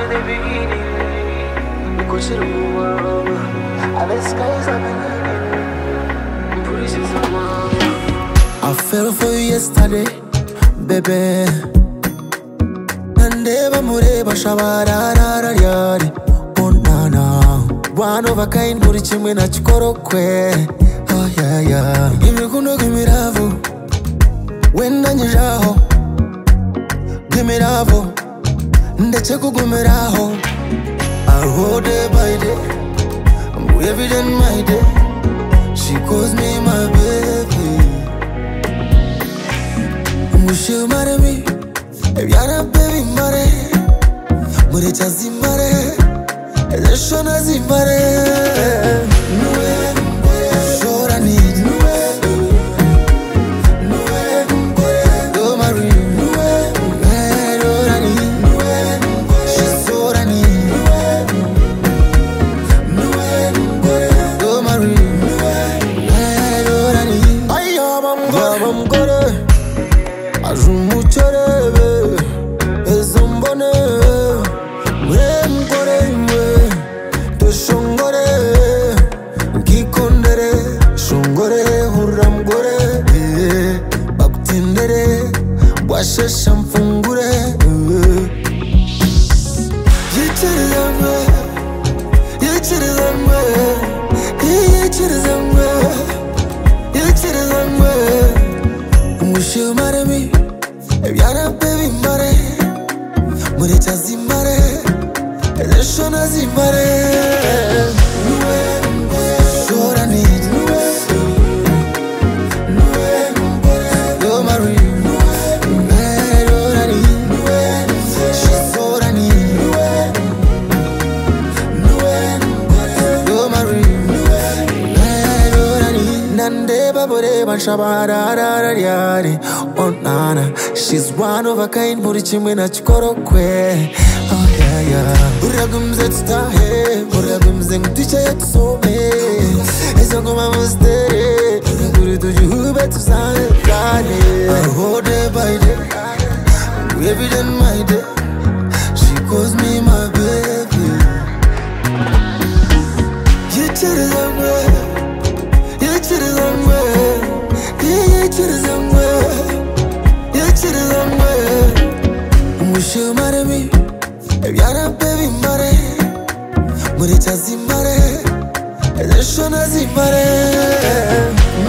in the beginning. Because you know, and the skies are beginning. Praises the mama. I fell for you yesterday, baby. Nandeba mureba shabarara yari. Oh na na, one of a kind muri chimwe na chikoro kwe. Oh yeah yeah. Give me kuno, give me love. When nanjiraho, give me love. Ndetse kugumiraho. I hold day by day, every day my day. She calls me my baby. Wish you marry me, if you're a baby marry. Muricha zimbare, Shona zimbare. Shora need Washesha mfungure Yichirizamwe Yichirizamwe Yichirizamwe Yichirizamwe Wish you marry me If you're a baby marry Muricha zimbare Shona zimbare Shora need Oh nana, she's one of a kind. Muri chimwe na chikoro kwe. Oh yeah yeah. Uragumze tutahe, uragumze nguticha yatusome. Ezo ngoma mustere, uri tujuhube tuzane kane. I hold day by day, every day my day. She calls me my baby. Yichirizamwe, yichirizamwe. Wish you marry me, if you're a baby marry. Muricha zimbare, Shona zimbare.